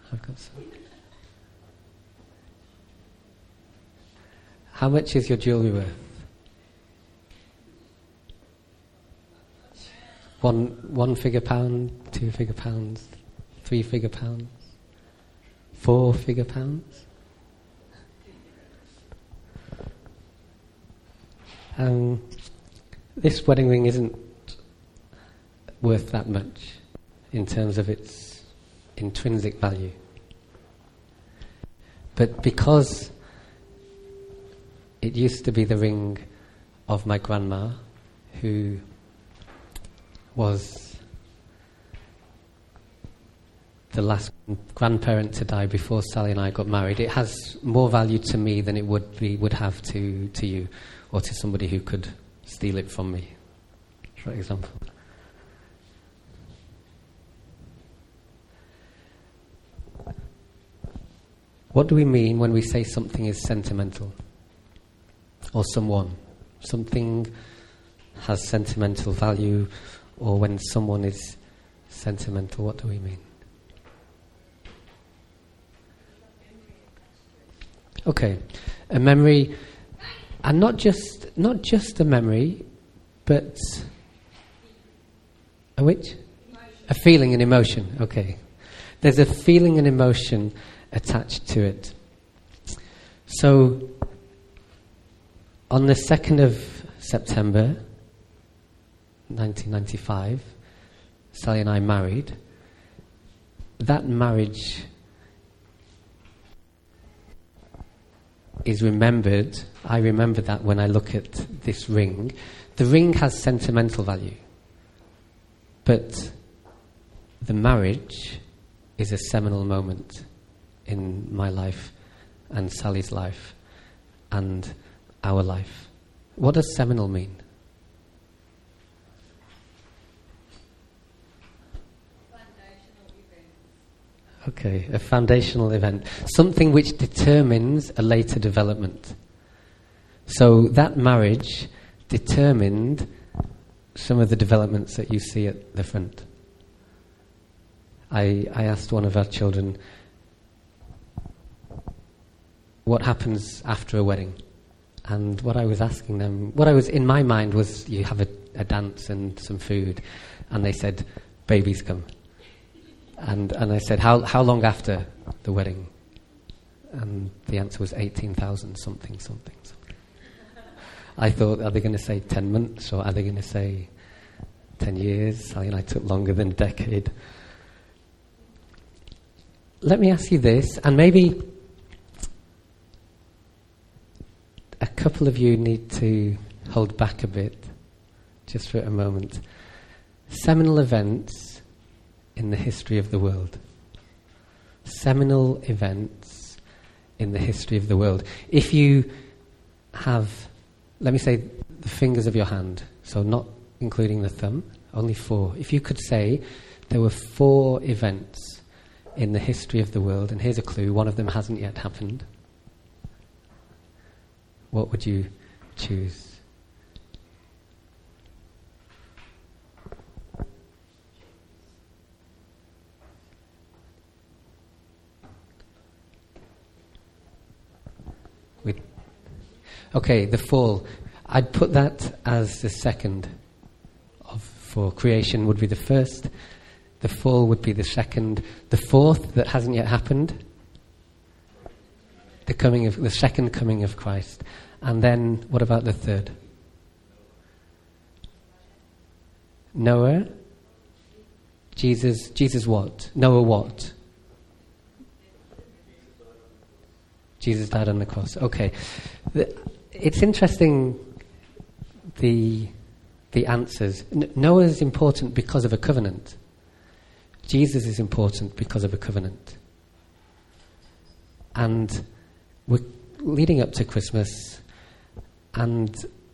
I've got some. How much is your jewellery worth? One figure pound, 2 figure pounds, 3 figure pounds, 4 figure pounds? This wedding ring isn't worth that much in terms of its intrinsic value. But because it used to be the ring of my grandma, who was the last grandparent to die before Sally and I got married, it has more value to me than it would have to you, or to somebody who could steal it from me, for example. What do we mean when we say something is sentimental? Or something has sentimental value, or when someone is sentimental, what do we mean? Okay, a memory, and not just a memory, but a which? A feeling and emotion. Okay, there's a feeling and emotion attached to it. So, on the 2nd of September 1995, Sally and I married. That marriage is remembered. I remember that when I look at this ring. The ring has sentimental value, but the marriage is a seminal moment in my life and Sally's life and our life. What does seminal mean? Okay, a foundational event. Something which determines a later development. So that marriage determined some of the developments that you see at the front. I asked one of our children, what happens after a wedding? And what I was asking them, what I was in my mind was, you have a dance and some food. And they said, babies come. And I said, how long after the wedding? And the answer was 18,000 something. I thought, are they going to say 10 months, or are they going to say 10 years? Sally and I took longer than a decade. Let me ask you this, and maybe a couple of you need to hold back a bit, just for a moment. Seminal events in the history of the world. Seminal events in the history of the world. If you have, let me say, the fingers of your hand, so not including the thumb, only 4. If you could say there were 4 events in the history of the world, and here's a clue, one of them hasn't yet happened, what would you choose? Okay, the fall. I'd put that as the second of 4. Creation would be the first. The fall would be the second. The fourth that hasn't yet happened. The second coming of Christ. And then, what about the third? Noah. Jesus what? Noah what? Jesus died on the cross. Okay. It's interesting, the answers. Noah is important because of a covenant. Jesus is important because of a covenant. And we're leading up to Christmas, and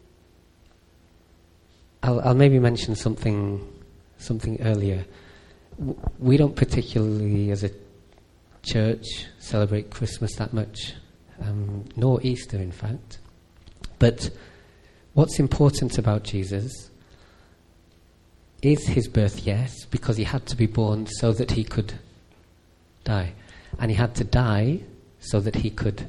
I'll maybe mention something earlier. We don't particularly, as a church, celebrate Christmas that much, nor Easter, in fact. But what's important about Jesus is his birth, yes, because he had to be born so that he could die. And he had to die so that he could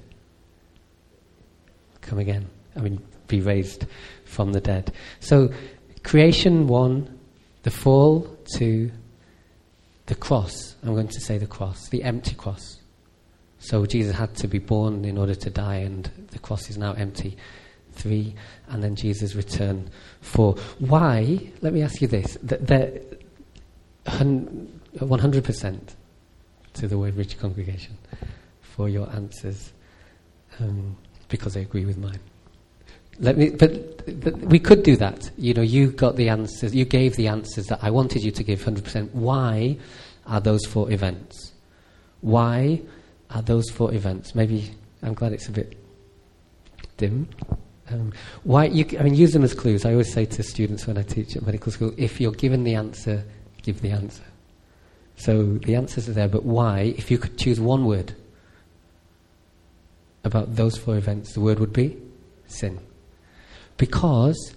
come again. Be raised from the dead. So, creation 1, the fall 2, the cross. I'm going to say the cross, the empty cross. So Jesus had to be born in order to die, and the cross is now empty. 3, and then Jesus' return. 4. Why? Let me ask you this. 100% to the Word Rich congregation for your answers, because they agree with mine. But we could do that. You got the answers. You gave the answers that I wanted you to give 100%. Why are those 4 events? Why are those 4 events? Maybe I'm glad it's a bit dim. Why? Use them as clues. I always say to students when I teach at medical school, if you're given the answer, give the answer. So the answers are there, but why? If you could choose one word about those 4 events, the word would be sin. Because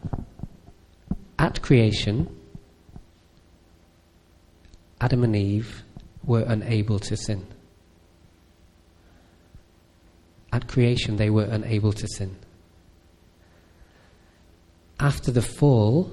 at creation, Adam and Eve were unable to sin. At creation, they were unable to sin. After the fall,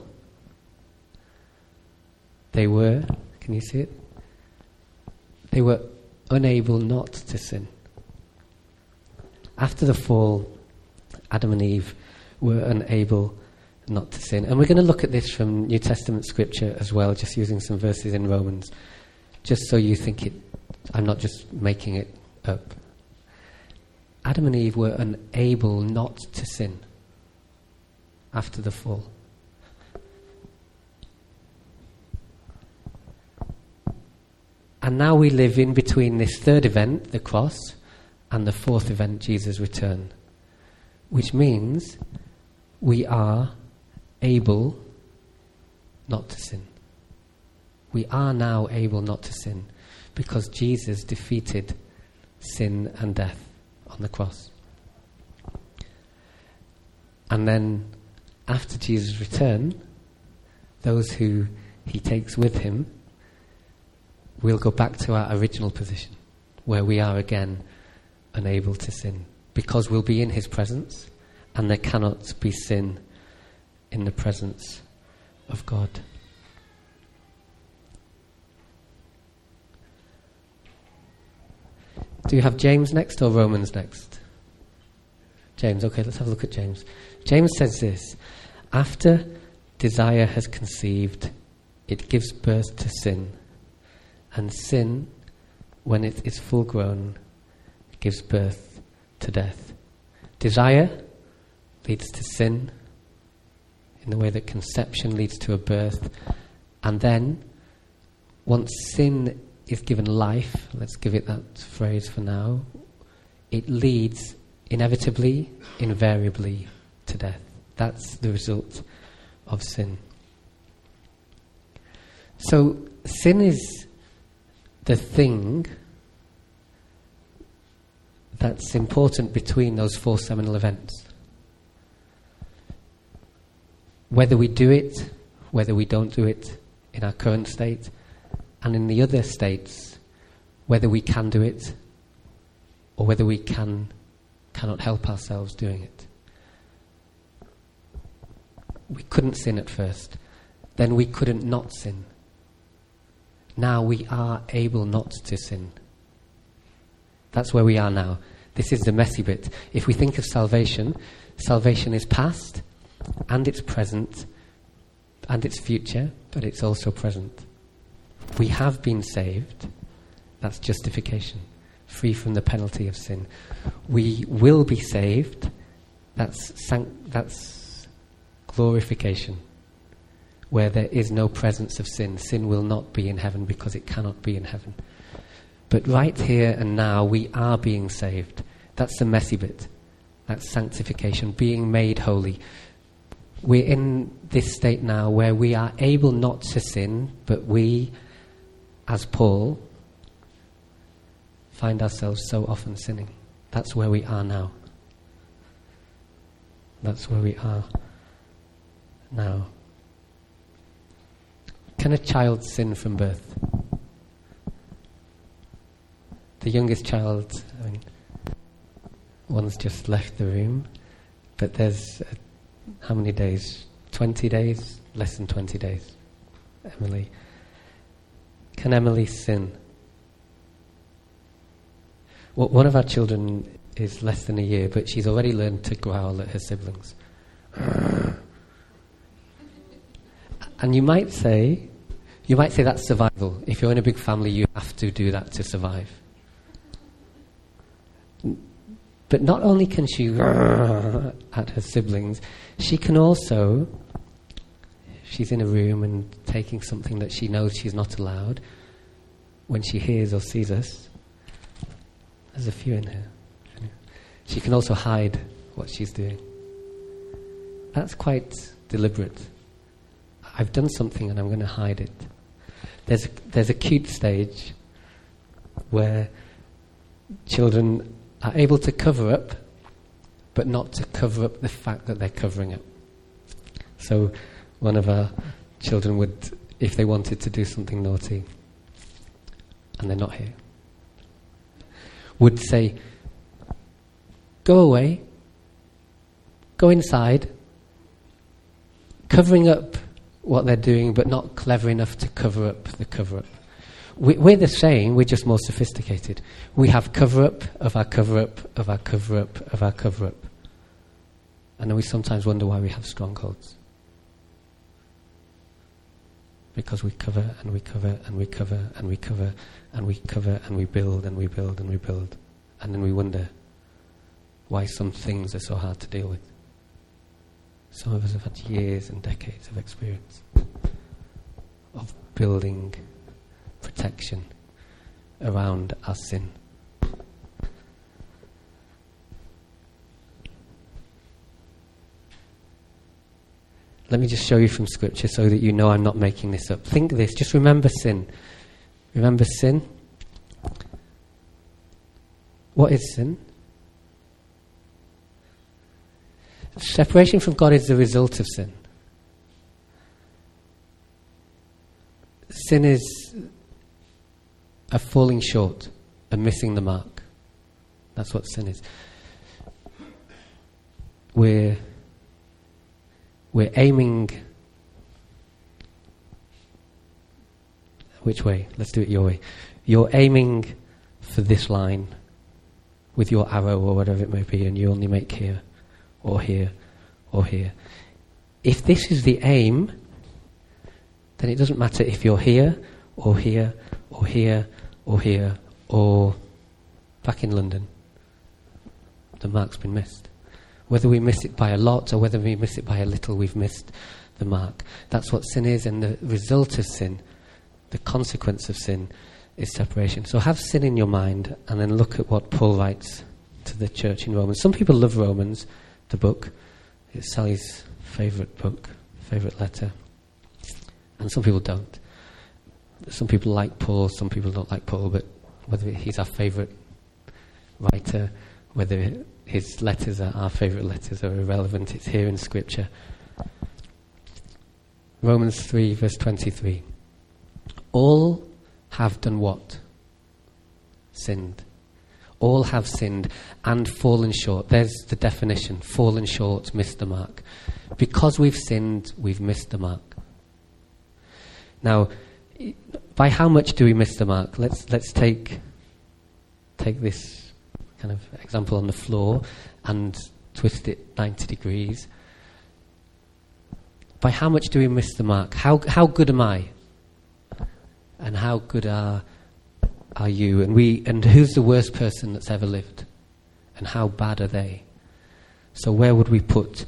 they were, can you see it? They were unable not to sin. After the fall, Adam and Eve were unable not to sin. And we're going to look at this from New Testament scripture as well, just using some verses in Romans, just so you think I'm not just making it up. Adam and Eve were unable not to sin after the fall. And now we live in between this 3rd event, the cross, and the 4th event, Jesus' return, which means we are able not to sin. We are now able not to sin because Jesus defeated sin and death on the cross. And then after Jesus' return, those who he takes with him will go back to our original position where we are again unable to sin because we'll be in his presence. And there cannot be sin in the presence of God. Do you have James next or Romans next? James, okay, let's have a look at James. James says this: after desire has conceived, it gives birth to sin. And sin, when it is full grown, gives birth to death. Desire leads to sin in the way that conception leads to a birth. And then, once sin is given life, let's give it that phrase for now, it leads inevitably, invariably to death. That's the result of sin. So, sin is the thing that's important between those 4 seminal events. Whether we do it, whether we don't do it in our current state, and in the other states, whether we can do it or whether we cannot help ourselves doing it. We couldn't sin at first. Then we couldn't not sin. Now we are able not to sin. That's where we are now. This is the messy bit. If we think of salvation, salvation is past, and it's present, and it's future, but it's also present. We have been saved. That's justification, free from the penalty of sin. We will be saved. That's glorification, where there is no presence of sin. Sin will not be in heaven because it cannot be in heaven. But right here and now, we are being saved. That's the messy bit. That's sanctification, being made holy. We're in this state now where we are able not to sin, but we, as Paul, find ourselves so often sinning. That's where we are now. That's where we are now. Can a child sin from birth? the youngest child, one's just left the room, but there's how many days? 20 days? Less than 20 days. Emily. Can Emily sin? Well, one of our children is less than a year, but she's already learned to growl at her siblings. And you might say that's survival. If you're in a big family, you have to do that to survive. But not only can she at her siblings, she can also, if she's in a room and taking something that she knows she's not allowed, when she hears or sees us, there's a few in here. She can also hide what she's doing. That's quite deliberate. I've done something and I'm going to hide it. There's a cute stage where children are able to cover up, but not to cover up the fact that they're covering up. So one of our children would, if they wanted to do something naughty, and they're not here, would say, "Go away, go inside," covering up what they're doing, but not clever enough to cover up the cover-up. We're the same, we're just more sophisticated. We have cover-up of our cover-up of our cover-up of our cover-up. And then we sometimes wonder why we have strongholds. Because we cover and we cover and we cover and we cover and we cover and we build and we build and we build. And then we wonder why some things are so hard to deal with. Some of us have had years and decades of experience of building protection around our sin. Let me just show you from Scripture so that you know I'm not making this up. Think this, just remember sin. Remember sin? What is sin? Separation from God is the result of sin. Sin is a falling short, a missing the mark. That's what sin is. We're aiming... Which way? Let's do it your way. You're aiming for this line with your arrow or whatever it may be, and you only make here, or here, or here. If this is the aim, then it doesn't matter if you're here, or here, or here, or here, or back in London. The mark's been missed. Whether we miss it by a lot or whether we miss it by a little, we've missed the mark. That's what sin is, and the result of sin, the consequence of sin, is separation. So have sin in your mind and then look at what Paul writes to the church in Romans. Some people love Romans, the book. It's Sally's favourite book, favourite letter. And some people don't. Some people like Paul, some people don't like Paul, but whether he's our favourite writer, whether his letters are our favourite letters are irrelevant. It's here in Scripture. Romans 3 verse 23. All have done what? Sinned. All have sinned and fallen short. There's the definition. Fallen short, missed the mark. Because we've sinned, we've missed the mark. Now, by how much do we miss the mark? Let's take this kind of example on the floor and twist it 90 degrees. By how much do we miss the mark? How good am I? And how good are you? And who's the worst person that's ever lived? And how bad are they? So where would we put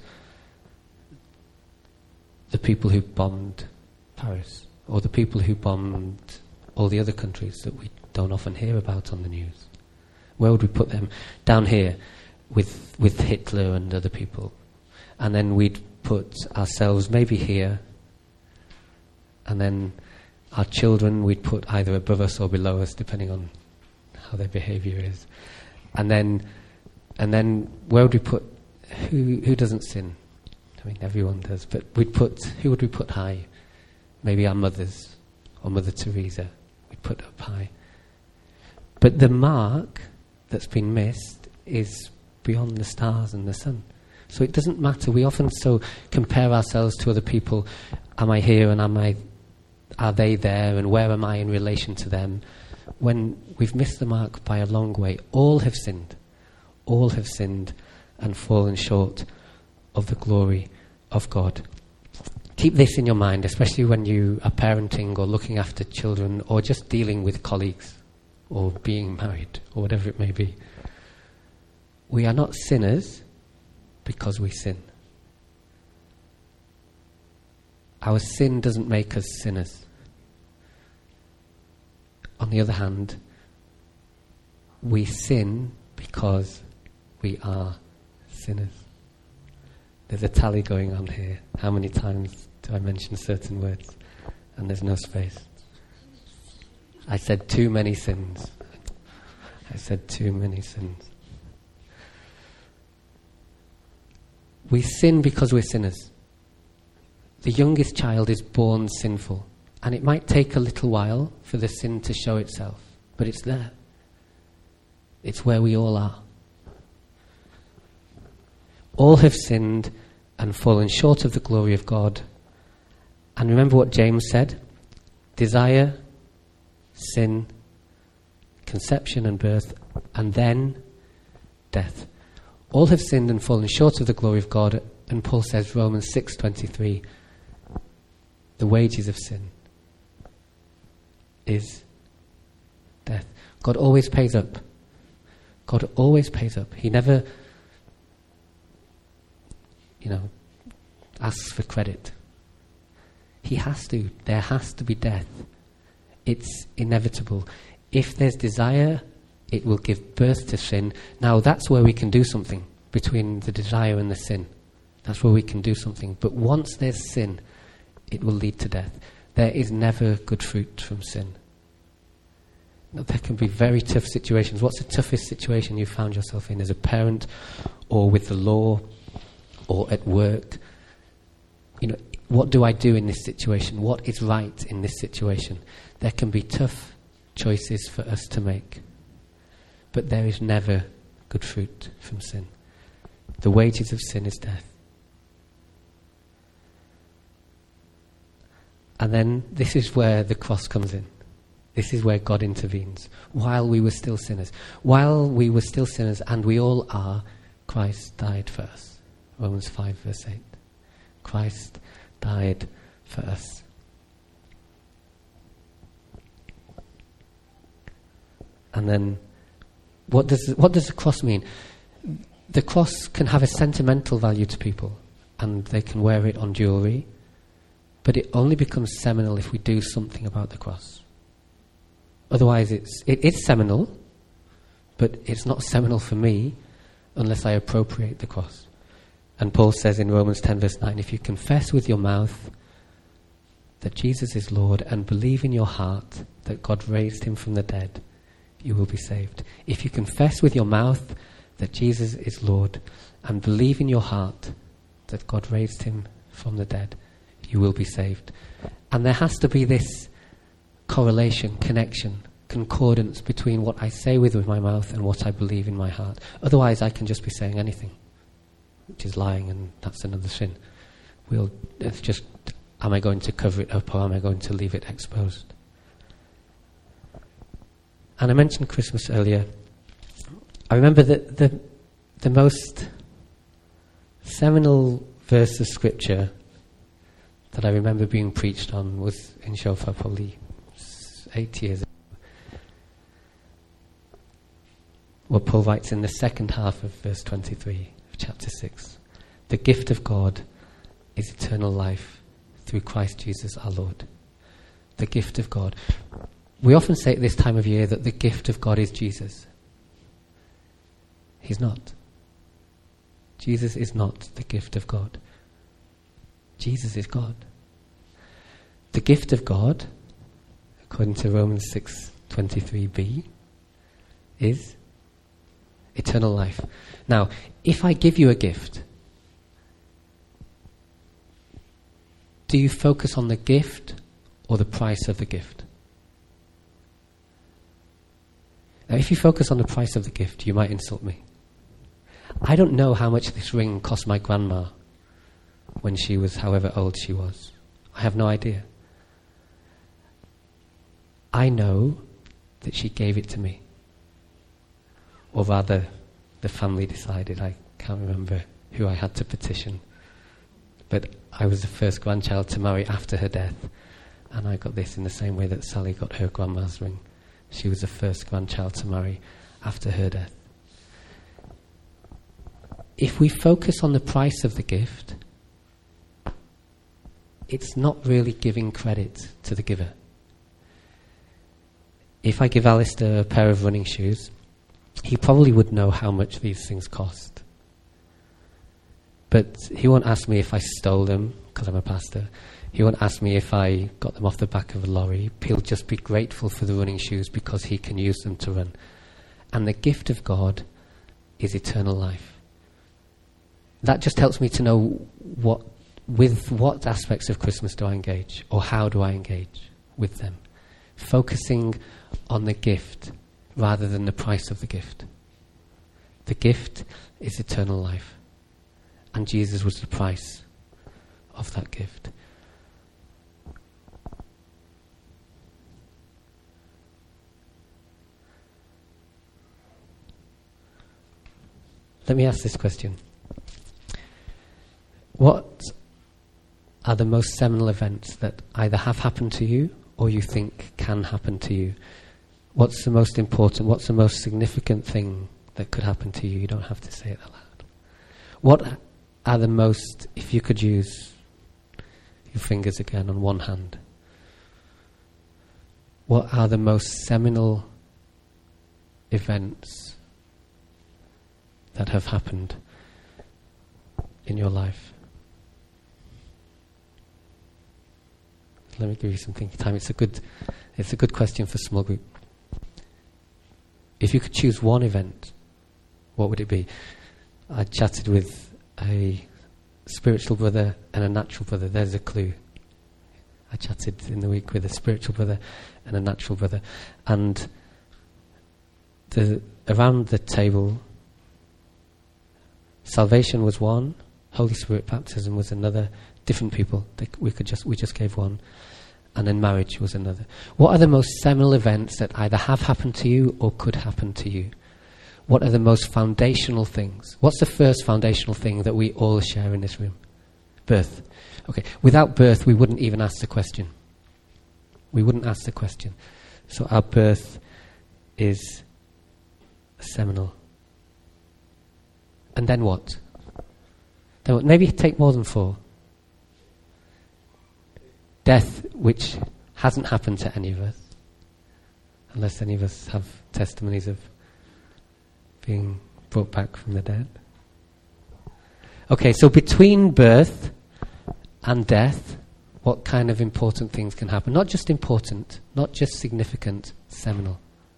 the people who bombed Paris? Or the people who bombed all the other countries that we don't often hear about on the news? Where would we put them? Down here with Hitler and other people. And then we'd put ourselves maybe here. And then our children we'd put either above us or below us, depending on how their behaviour is. And then where would we put who doesn't sin? I mean, everyone does. But who would we put high? Maybe our mothers, or Mother Teresa, we'd put up high. But the mark that's been missed is beyond the stars and the sun. So it doesn't matter. We often so compare ourselves to other people. Am I here and are they there, and where am I in relation to them? When we've missed the mark by a long way. All have sinned. All have sinned and fallen short of the glory of God. Keep this in your mind, especially when you are parenting or looking after children or just dealing with colleagues or being married or whatever it may be. We are not sinners because we sin. Our sin doesn't make us sinners. On the other hand, we sin because we are sinners. There's a tally going on here. How many times do I mention certain words? And there's no space. I said too many sins. I said too many sins. We sin because we're sinners. The youngest child is born sinful, and it might take a little while for the sin to show itself, but it's there. It's where we all are. All have sinned and fallen short of the glory of God. And remember what James said: desire, sin, conception and birth, and then death. All have sinned and fallen short of the glory of God. And Paul says, Romans 6:23, the wages of sin is death. God always pays up. God always pays up. He never, asks for credit. He has to. There has to be death. It's inevitable. If there's desire, it will give birth to sin. Now that's where we can do something, between the desire and the sin. That's where we can do something. But once there's sin, it will lead to death. There is never good fruit from sin. Now, there can be very tough situations. What's the toughest situation you found yourself in as a parent, or with the law, or at work? What do I do in this situation? What is right in this situation? There can be tough choices for us to make. But there is never good fruit from sin. The wages of sin is death. And then this is where the cross comes in. This is where God intervenes. While we were still sinners. While we were still sinners, and we all are, Christ died for us. Romans 5 verse 8. Christ died for us. And then what does the cross mean? The cross can have a sentimental value to people, and they can wear it on jewellery, but it only becomes seminal if we do something about the cross. Otherwise it is seminal, but it's not seminal for me unless I appropriate the cross. And Paul says in Romans 10 verse 9, if you confess with your mouth that Jesus is Lord and believe in your heart that God raised him from the dead, you will be saved. If you confess with your mouth that Jesus is Lord and believe in your heart that God raised him from the dead, you will be saved. And there has to be this correlation, connection, concordance between what I say with my mouth and what I believe in my heart. Otherwise I can just be saying anything, which is lying, and that's another sin. It's just, am I going to cover it up, or am I going to leave it exposed? And I mentioned Christmas earlier. I remember that the most seminal verse of scripture that I remember being preached on was in Shofar, probably 8 years ago. What Paul writes in the second half of verse 23 of chapter 6. The gift of God is eternal life through Christ Jesus our Lord. The gift of God. We often say at this time of year that the gift of God is Jesus. He's not. Jesus is not the gift of God. Jesus is God. The gift of God, according to Romans 6:23b, is eternal life. Now, if I give you a gift, do you focus on the gift or the price of the gift? Now, if you focus on the price of the gift, you might insult me. I don't know how much this ring cost my grandma when she was however old she was. I have no idea. I know that she gave it to me. Or rather, the family decided. I can't remember who I had to petition. But I was the first grandchild to marry after her death. And I got this in the same way that Sally got her grandma's ring. She was the first grandchild to marry after her death. If we focus on the price of the gift, it's not really giving credit to the giver. If I give Alistair a pair of running shoes, he probably would know how much these things cost. But he won't ask me if I stole them, because I'm a pastor. He won't ask me if I got them off the back of a lorry. He'll just be grateful for the running shoes because he can use them to run. And the gift of God is eternal life. That just helps me to know with what aspects of Christmas do I engage, or how do I engage with them. Focusing on the gift rather than the price of the gift. The gift is eternal life. And Jesus was the price of that gift. Let me ask this question. What are the most seminal events that either have happened to you or you think can happen to you? What's the most important, what's the most significant thing that could happen to you? You don't have to say it aloud. What are the most, if you could use your fingers again on one hand, what are the most seminal events that have happened in your life? Let me give you some thinking time. It's a good question for small group. If you could choose one event, what would it be? I chatted with a spiritual brother and a natural brother. There's a clue. I chatted in the week with a spiritual brother and a natural brother. And around the table, salvation was one, Holy Spirit baptism was another, different people. We just gave one. And then marriage was another. What are the most seminal events that either have happened to you or could happen to you? What are the most foundational things? What's the first foundational thing that we all share in this room? Birth. Okay, without birth we wouldn't even ask the question. We wouldn't ask the question. So our birth is seminal. And then what? Then what? Maybe take more than 4. Death, which hasn't happened to any of us, unless any of us have testimonies of being brought back from the dead. Okay, so between birth and death, what kind of important things can happen? Not just important, not just significant, seminal.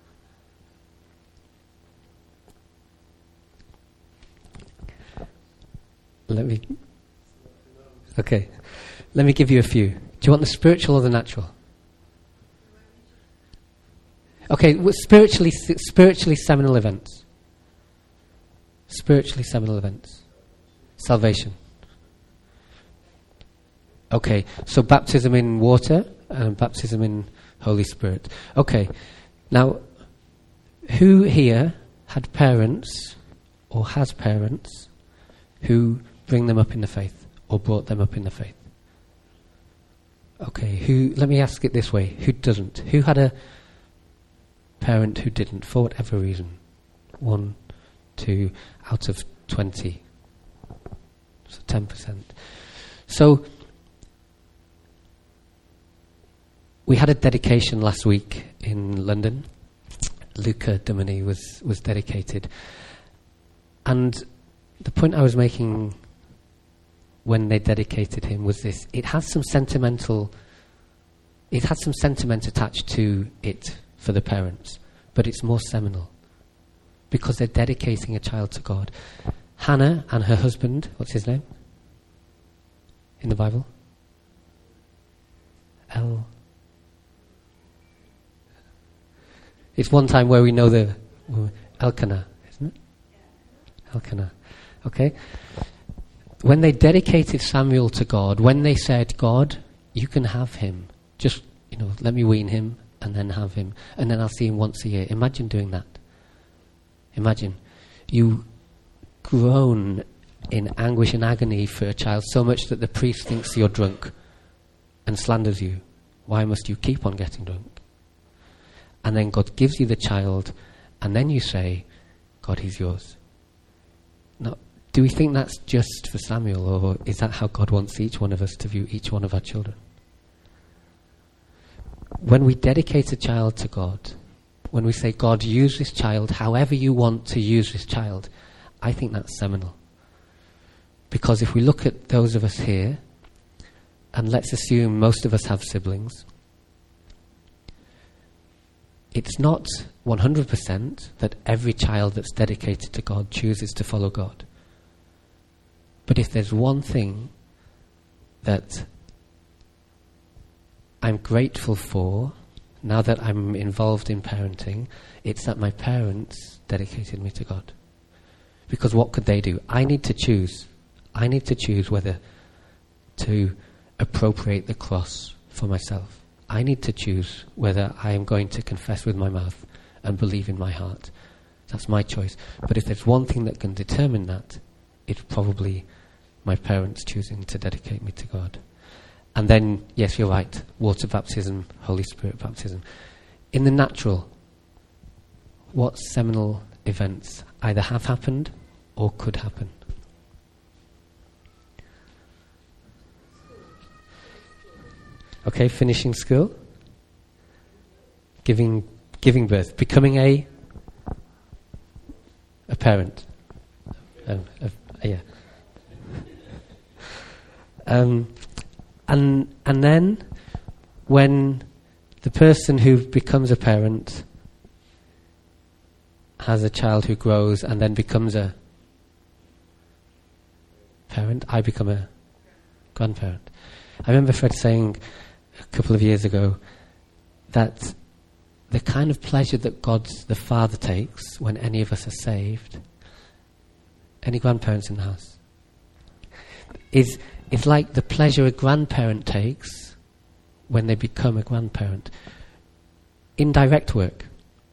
Let me give you a few. Do you want the spiritual or the natural? Okay, spiritually seminal events. Spiritually seminal events. Salvation. Okay, so baptism in water and baptism in Holy Spirit. Okay, now, who here had parents or has parents who bring them up in the faith or brought them up in the faith? Okay, let me ask it this way, who doesn't? Who had a parent who didn't, for whatever reason? 1, 2, out of 20. So 10%. So, we had a dedication last week in London. Luca Domini was dedicated. And the point I was making when they dedicated him was this: it had some sentiment attached to it for the parents, but it's more seminal because they're dedicating a child to God. Hannah and her husband, what's his name in the Bible? It's one time where we know the Elkanah, isn't it? Elkanah. Okay? When they dedicated Samuel to God, when they said, God, you can have him, just, let me wean him and then have him, and then I'll see him once a year. Imagine doing that. Imagine. You groan in anguish and agony for a child so much that the priest thinks you're drunk and slanders you. Why must you keep on getting drunk? And then God gives you the child, and then you say, God, he's yours. Now, do we think that's just for Samuel, or is that how God wants each one of us to view each one of our children? When we dedicate a child to God, when we say, God, use this child however you want to use this child, I think that's seminal. Because if we look at those of us here, and let's assume most of us have siblings, it's not 100% that every child that's dedicated to God chooses to follow God. But if there's one thing that I'm grateful for, now that I'm involved in parenting, it's that my parents dedicated me to God. Because what could they do? I need to choose. I need to choose whether to appropriate the cross for myself. I need to choose whether I am going to confess with my mouth and believe in my heart. That's my choice. But if there's one thing that can determine that, it's probably my parents choosing to dedicate me to God. And then, yes, you're right, water baptism, Holy Spirit baptism. In the natural, what seminal events either have happened or could happen? Okay, finishing school, giving birth, becoming a parent. Yeah. And then when the person who becomes a parent has a child who grows and then becomes a parent, I become a grandparent. I remember Fred saying a couple of years ago that the kind of pleasure that God the Father takes when any of us are saved, any grandparents in the house, is like the pleasure a grandparent takes when they become a grandparent. Indirect work.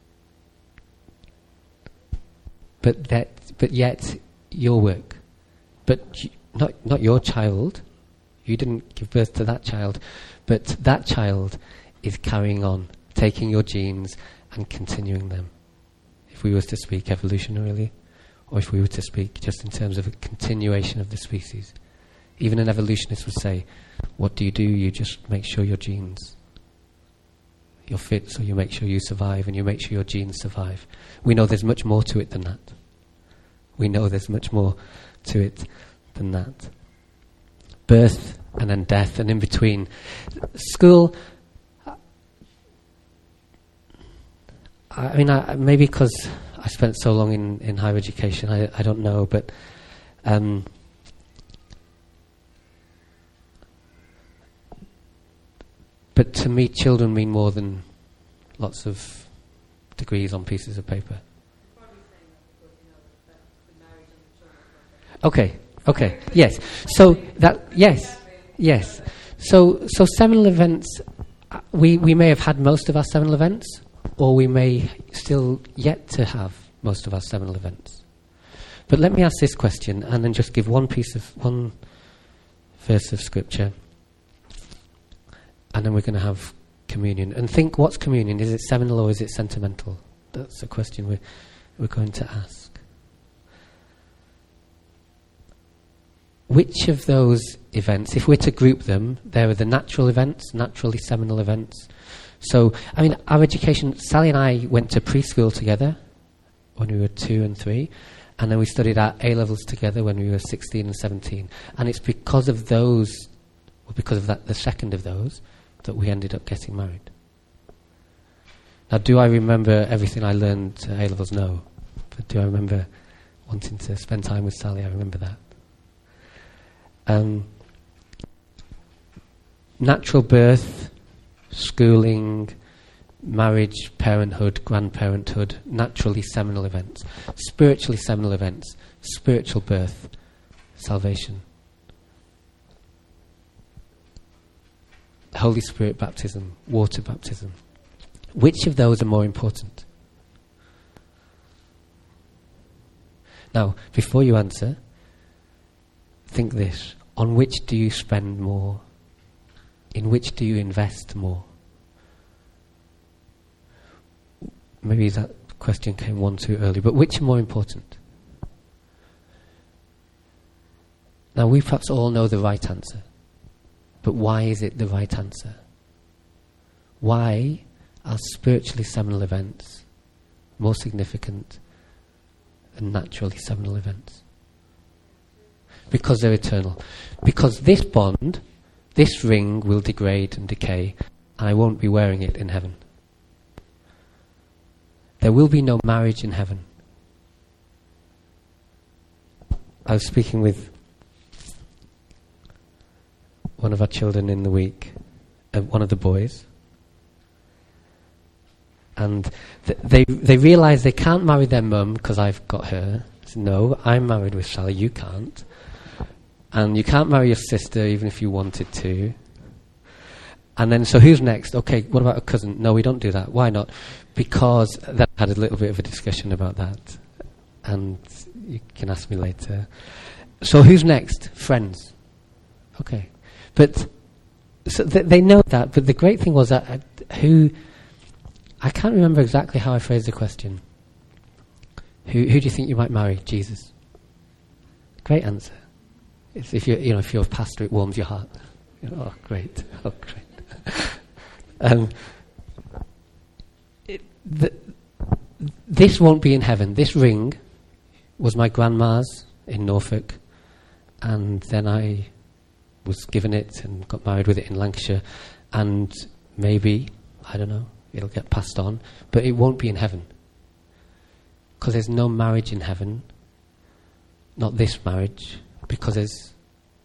But yet your work. But not your child. You didn't give birth to that child. But that child is carrying on, taking your genes and continuing them. If we were to speak evolutionarily, or if we were to speak just in terms of a continuation of the species. Even an evolutionist would say, what do? You just make sure your genes, you're fit, so you make sure you survive, and you make sure your genes survive. We know there's much more to it than that. We know there's much more to it than that. Birth and then death, and in between. School, maybe because I spent so long in higher education, I don't know, but to me, children mean more than lots of degrees on pieces of paper. Okay, yes. So yes. So seminal events, we may have had most of our seminal events, or we may still yet to have most of our seminal events. But let me ask this question, and then just give one verse of scripture. And then we're going to have communion. And think, what's communion? Is it seminal or is it sentimental? That's a question we're going to ask. Which of those events, if we're to group them, there are the natural events, naturally seminal events. So, our education, Sally and I went to preschool together when we were 2 and 3, and then we studied our A-levels together when we were 16 and 17. And it's because of those, or because of that, the second of those, that we ended up getting married. Now, do I remember everything I learned at A-levels? No. But do I remember wanting to spend time with Sally? I remember that. Natural birth, schooling, marriage, parenthood, grandparenthood, naturally seminal events, spiritually seminal events, spiritual birth, salvation. Holy Spirit baptism, water baptism. Which of those are more important? Now, before you answer, think this. On which do you spend more? In which do you invest more? Maybe that question came one too early, but which are more important? Now, we perhaps all know the right answer, but why is it the right answer? Why are spiritually seminal events more significant than naturally seminal events? Because they're eternal. Because this bond, this ring will degrade and decay, and I won't be wearing it in heaven. There will be no marriage in heaven. I was speaking with one of our children in the week, one of the boys, and they realise they can't marry their mum because I've got her. I said, no, I'm married with Sally, you can't. And you can't marry your sister even if you wanted to. And then, so who's next? Okay, what about a cousin? No, we don't do that. Why not? Because that had a little bit of a discussion about that. And you can ask me later. So who's next? Friends. Okay. But so they know that, but the great thing was that I can't remember exactly how I phrased the question. Who do you think you might marry? Jesus. Great answer. It's if you're a pastor, it warms your heart. Oh, great. Oh, great. This won't be in heaven. This ring was my grandma's in Norfolk, and then I was given it and got married with it in Lancashire, and maybe, I don't know, it'll get passed on, but it won't be in heaven. Because there's no marriage in heaven, not this marriage, because there's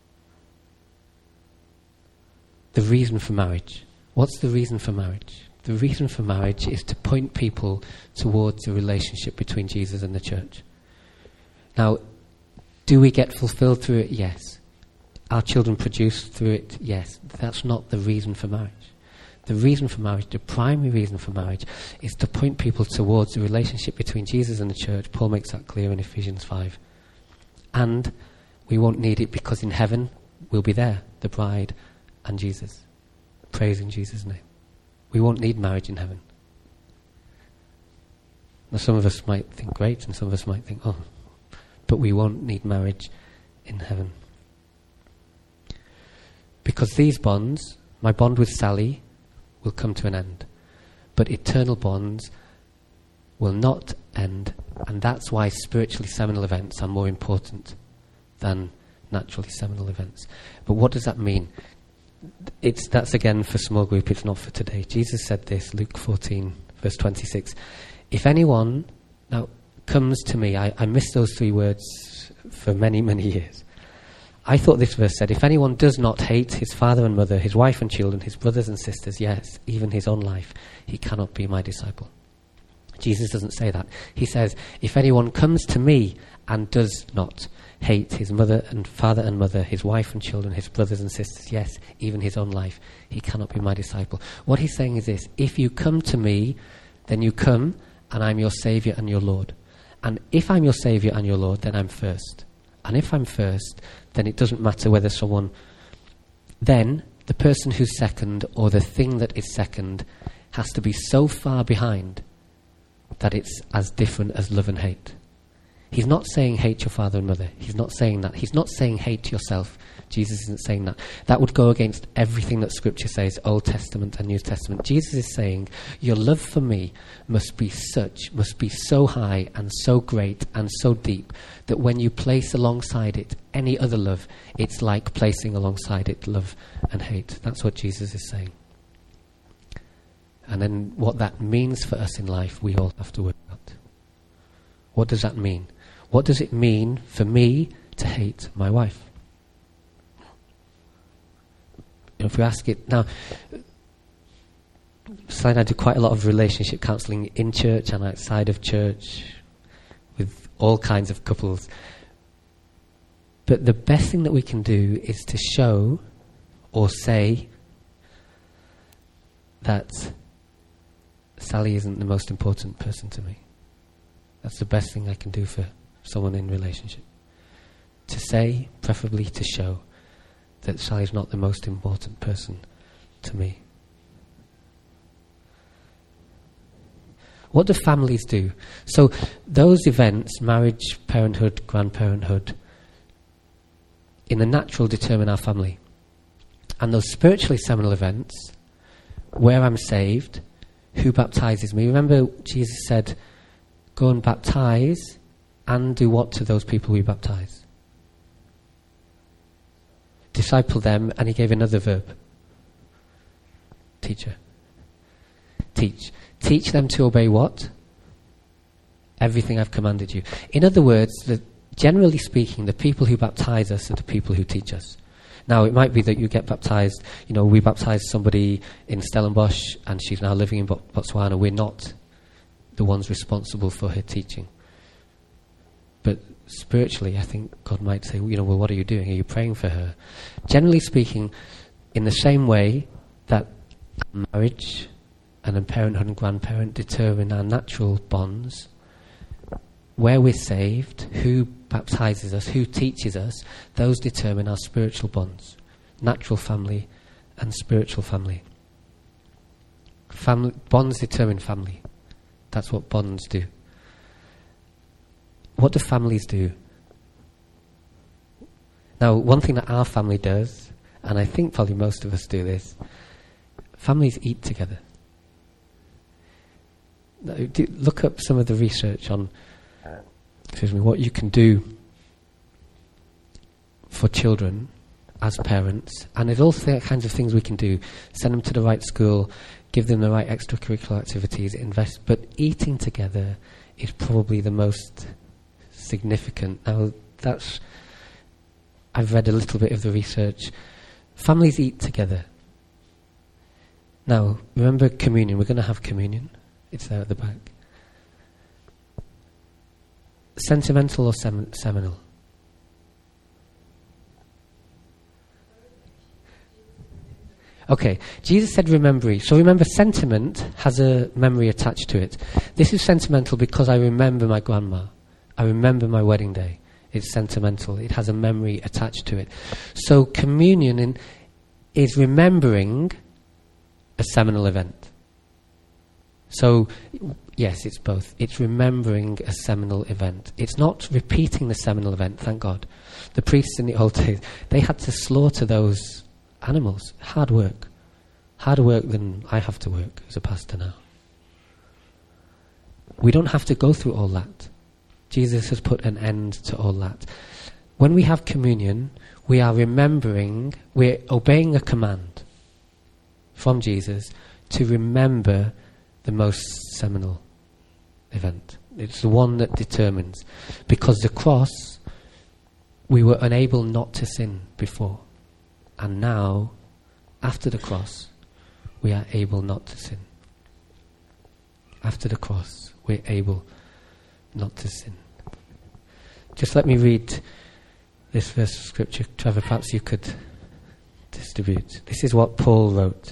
the reason for marriage. What's the reason for marriage? The reason for marriage is to point people towards a relationship between Jesus and the church. Now, do we get fulfilled through it? Yes. Our children produce through it? Yes. That's not the reason for marriage. The reason for marriage, the primary reason for marriage, is to point people towards the relationship between Jesus and the church. Paul makes that clear in Ephesians 5. And we won't need it because in heaven we'll be there, the bride and Jesus, praising Jesus' name. We won't need marriage in heaven. Now some of us might think great, and some of us might think, oh, but we won't need marriage in heaven. Because these bonds, my bond with Sally, will come to an end. But eternal bonds will not end, and that's why spiritually seminal events are more important than naturally seminal events. But what does that mean? That's again for small group, it's not for today. Jesus said this, Luke 14, verse 26. If anyone now comes to me, I missed those 3 words for many, many years. I thought this verse said, if anyone does not hate his father and mother, his wife and children, his brothers and sisters, yes, even his own life, he cannot be my disciple. Jesus doesn't say that. He says, if anyone comes to me and does not hate his mother and father and mother, his wife and children, his brothers and sisters, yes, even his own life, he cannot be my disciple. What he's saying is this, if you come to me, then you come and I'm your Saviour and your Lord. And if I'm your Saviour and your Lord, then I'm first. And if I'm first, then it doesn't matter whether someone... Then the person who's second, or the thing that is second, has to be so far behind that it's as different as love and hate. He's not saying hate your father and mother. He's not saying that. He's not saying hate yourself. Jesus isn't saying that. That would go against everything that Scripture says, Old Testament and New Testament. Jesus is saying, your love for me must be so high and so great and so deep that when you place alongside it any other love, it's like placing alongside it love and hate. That's what Jesus is saying. And then what that means for us in life, we all have to work out. What does that mean? What does it mean for me to hate my wife? If we ask it now, Sally and I do quite a lot of relationship counselling in church and outside of church with all kinds of couples. But the best thing that we can do is to show or say that Sally isn't the most important person to me. That's the best thing I can do for someone in relationship. To say, preferably to show, that Sally's not the most important person to me. What do families do? So those events, marriage, parenthood, grandparenthood, in the natural determine our family. And those spiritually seminal events, where I'm saved, who baptizes me. Remember Jesus said, go and baptize and do what to those people we baptize? Disciple them, and he gave another verb. Teacher. Teach. Teach them to obey what? Everything I've commanded you. In other words, generally speaking, the people who baptize us are the people who teach us. Now, it might be that you get baptized, we baptized somebody in Stellenbosch and she's now living in Botswana. We're not the ones responsible for her teaching. But spiritually, I think God might say, well, what are you doing? Are you praying for her? Generally speaking, in the same way that marriage and a parenthood and grandparent determine our natural bonds, where we're saved, who baptizes us, who teaches us, those determine our spiritual bonds. Natural family and spiritual family. Bonds determine family. That's what bonds do. What do families do? Now, one thing that our family does, and I think probably most of us do this, families eat together. Now, look up some of the research on what you can do for children as parents, and there's all kinds of things we can do. Send them to the right school, give them the right extracurricular activities, invest. But eating together is probably the most significant. Now, I've read a little bit of the research. Families eat together. Now, remember communion. We're going to have communion. It's there at the back. Sentimental or seminal? Okay, Jesus said remembering. So remember, sentiment has a memory attached to it. This is sentimental because I remember my grandma. I remember my wedding day. It's sentimental. It has a memory attached to it. So communion is remembering a seminal event. So, yes, it's both. It's remembering a seminal event. It's not repeating the seminal event, thank God. The priests in the old days, they had to slaughter those animals. Hard work. Harder work than I have to work as a pastor now. We don't have to go through all that. Jesus has put an end to all that. When we have communion, we are remembering, we're obeying a command from Jesus to remember the most seminal event. It's the one that determines. Because the cross, we were unable not to sin before. And now, after the cross, we are able not to sin. After the cross, we're able not to sin. Just let me read this verse of scripture. Trevor, perhaps you could distribute. This is what Paul wrote.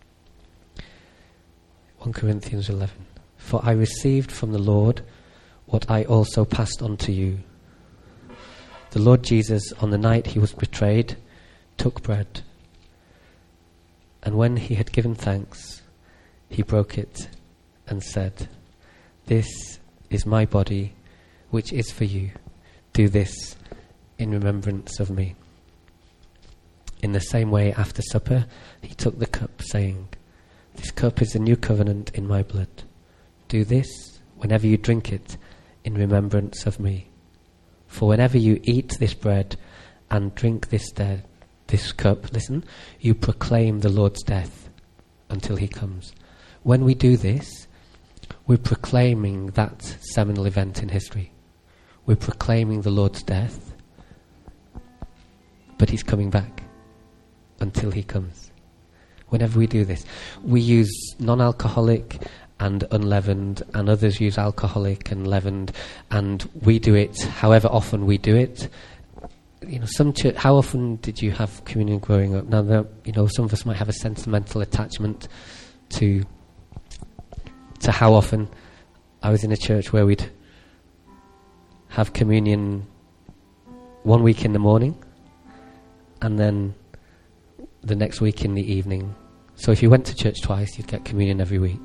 1 Corinthians 11. For I received from the Lord what I also passed on to you. The Lord Jesus, on the night he was betrayed, took bread. And when he had given thanks, he broke it and said, "This is my body, which is for you. Do this in remembrance of me." In the same way, after supper, he took the cup, saying, "This cup is the new covenant in my blood. Do this, whenever you drink it, in remembrance of me. For whenever you eat this bread and drink this cup, listen, you proclaim the Lord's death until he comes." When we do this, we're proclaiming that seminal event in history. We're proclaiming the Lord's death, but he's coming back until he comes. whenever we do this. We use non-alcoholic and unleavened, and others use alcoholic and leavened, and we do it however often we do it. You know, some church, how often did you have communion growing up? Now, you know, some of us might have a sentimental attachment to how often. I was in a church where we'd have communion one week in the morning and then the next week in the evening. So if you went to church twice, you'd get communion every week.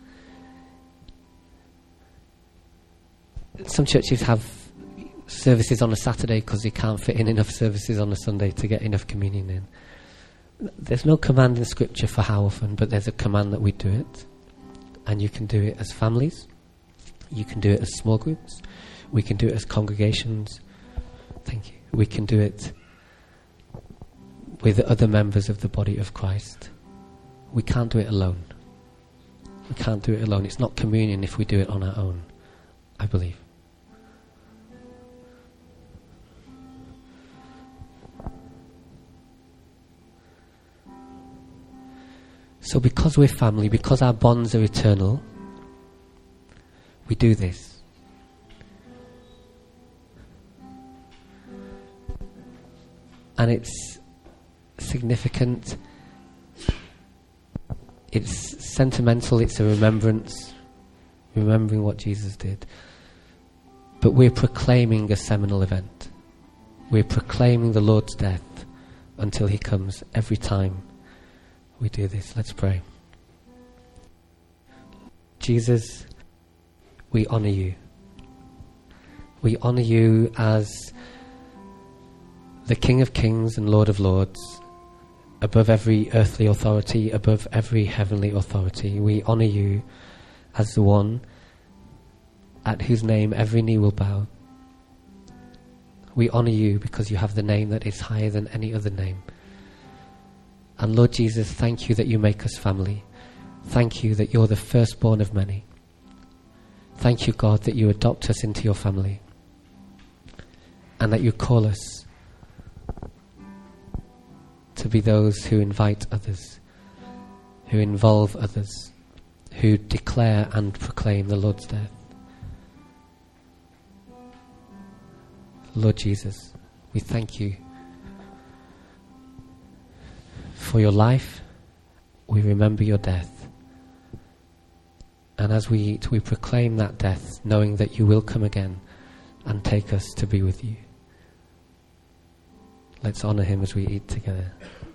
Some churches have services on a Saturday because they can't fit in enough services on a Sunday to get enough communion in. There's no command in Scripture for how often, but there's a command that we do it. And you can do it as families. You can do it as small groups. We can do it as congregations. Thank you. We can do it with other members of the body of Christ. We can't do it alone. We can't do it alone. It's not communion if we do it on our own, I believe. So because we're family, because our bonds are eternal, we do this. And it's significant, it's sentimental, it's a remembrance, remembering what Jesus did. But we're proclaiming a seminal event. We're proclaiming the Lord's death until he comes every time we do this. Let's pray. Jesus, we honour you. We honour you as the King of Kings and Lord of Lords, above every earthly authority, above every heavenly authority. We honour you as the one at whose name every knee will bow. We honour you because you have the name that is higher than any other name. And Lord Jesus, thank you that you make us family. Thank you that you're the firstborn of many. Thank you, God, that you adopt us into your family and that you call us to be those who invite others, who involve others, who declare and proclaim the Lord's death. Lord Jesus, we thank you for your life. We remember your death. And as we eat, we proclaim that death, knowing that you will come again and take us to be with you. Let's honour him as we eat together.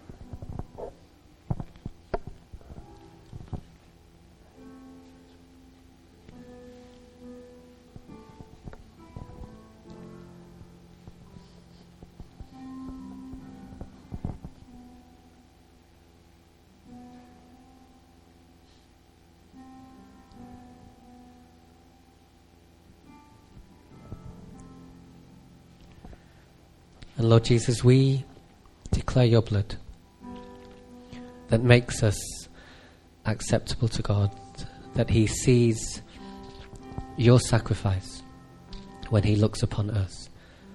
And Lord Jesus, we declare your blood that makes us acceptable to God, that he sees your sacrifice when he looks upon us.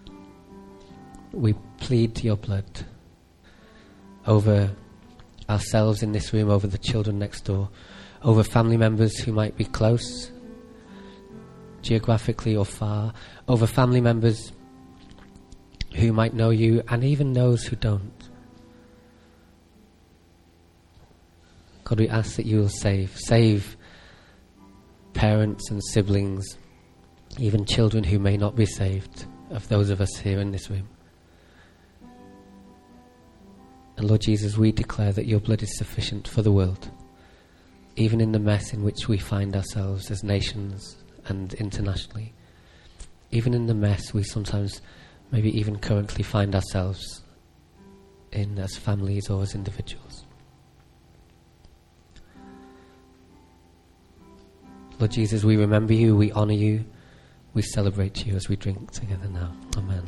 We plead your blood over ourselves in this room, over the children next door, over family members who might be close, geographically or far, over family members who might know you, and even those who don't. God, we ask that you will save parents and siblings, even children who may not be saved, of those of us here in this room. And Lord Jesus, we declare that your blood is sufficient for the world, even in the mess in which we find ourselves as nations and internationally. Even in the mess we sometimes, maybe even currently, find ourselves in as families or as individuals. Lord Jesus, we remember you, we honour you, we celebrate you as we drink together now. Amen.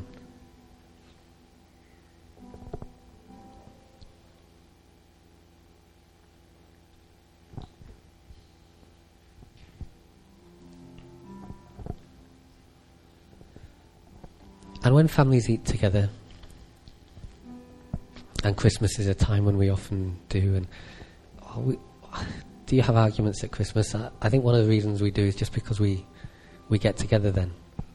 And when families eat together, and Christmas is a time when we often do, and do you have arguments at Christmas? I think one of the reasons we do is just because we get together then,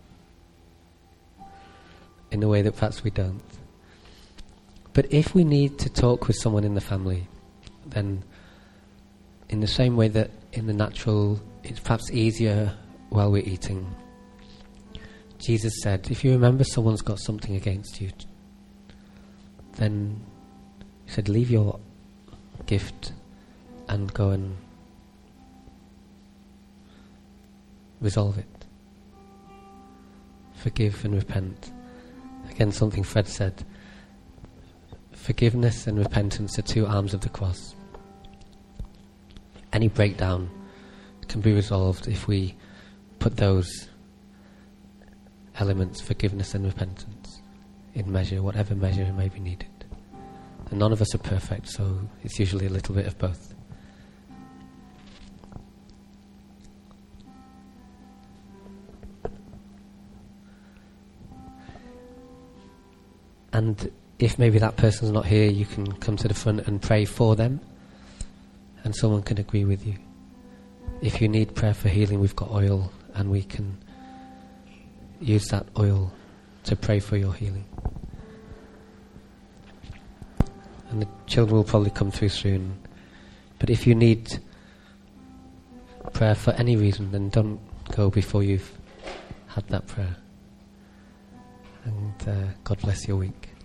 in a way that perhaps we don't. But if we need to talk with someone in the family, then in the same way that in the natural it's perhaps easier while we're eating, Jesus said, if you remember someone's got something against you, then he said, leave your gift and go and resolve it. Forgive and repent. Again, something Fred said, forgiveness and repentance are two arms of the cross. Any breakdown can be resolved if we put those elements, forgiveness and repentance, in measure, whatever measure may be needed. And none of us are perfect, so it's usually a little bit of both. And if maybe that person's not here, you can come to the front and pray for them, and someone can agree with you. If you need prayer for healing, we've got oil, and we can use that oil to pray for your healing. And the children will probably come through soon. But if you need prayer for any reason, then don't go before you've had that prayer. And God bless your week.